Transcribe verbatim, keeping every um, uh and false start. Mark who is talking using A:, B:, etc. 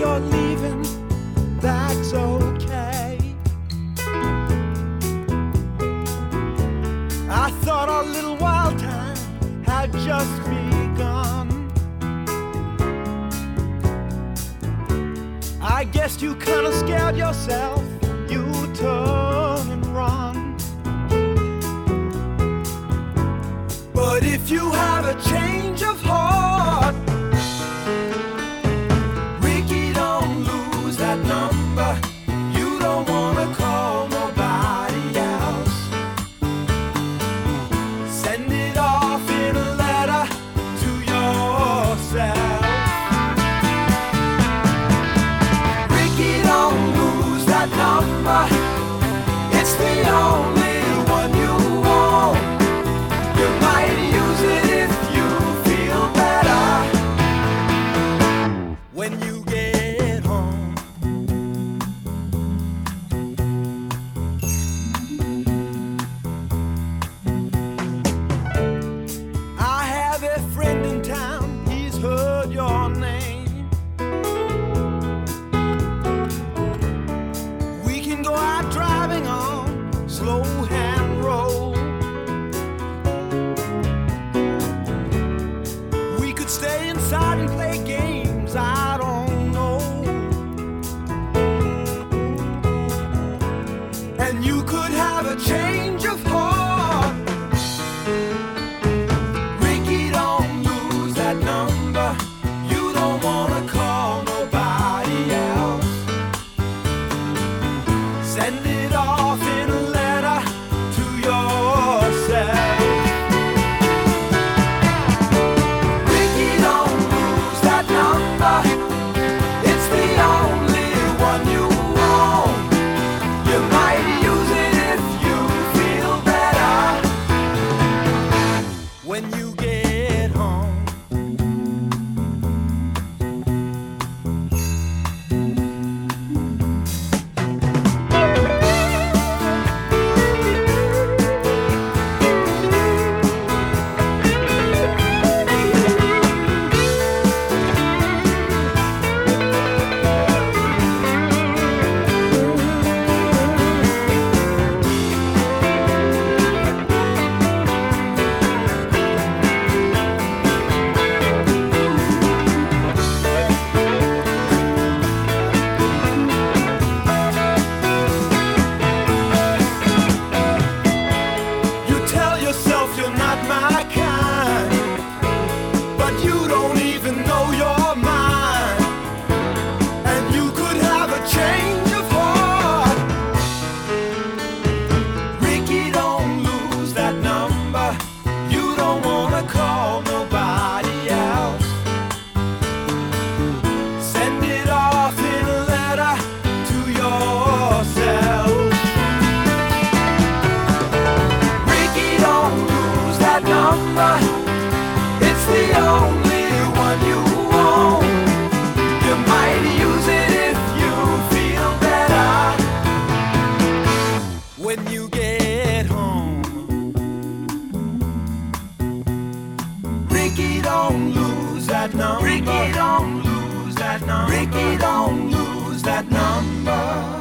A: you're leaving, that's okay. I thought our little wild time had just begun. I guess you kinda scared yourself, you turn and run. But if you have a change of heart, Ricky, don't lose that number. You don't wanna call nobody else. Send it off in a letter to yourself. Ricky, don't lose that number. It's the only one you want. You might use it if you feel better when you get home. I have a friend in town, he's heard your name. We can go out driving on slow hand road. We could stay inside and play games, I don't know. And you could have a change of heart. Ricky, don't lose that number. You don't wanna call nobody else. Send it off in a letter to yourself. Ricky, don't lose that number. It's the only one you want. You might use it if you feel better when you get home. You tell yourself you're not my kind, but you don't even know your mind. And you could have a change of heart. Ricky, don't lose that number. You don't wanna call nobody else. Send it off in a letter to yourself. Ricky, don't lose that number. It's the only one you want. You might use it if you feel better when you get home. Ricky, don't lose that number. Ricky, don't lose that number. Ricky, don't lose that number.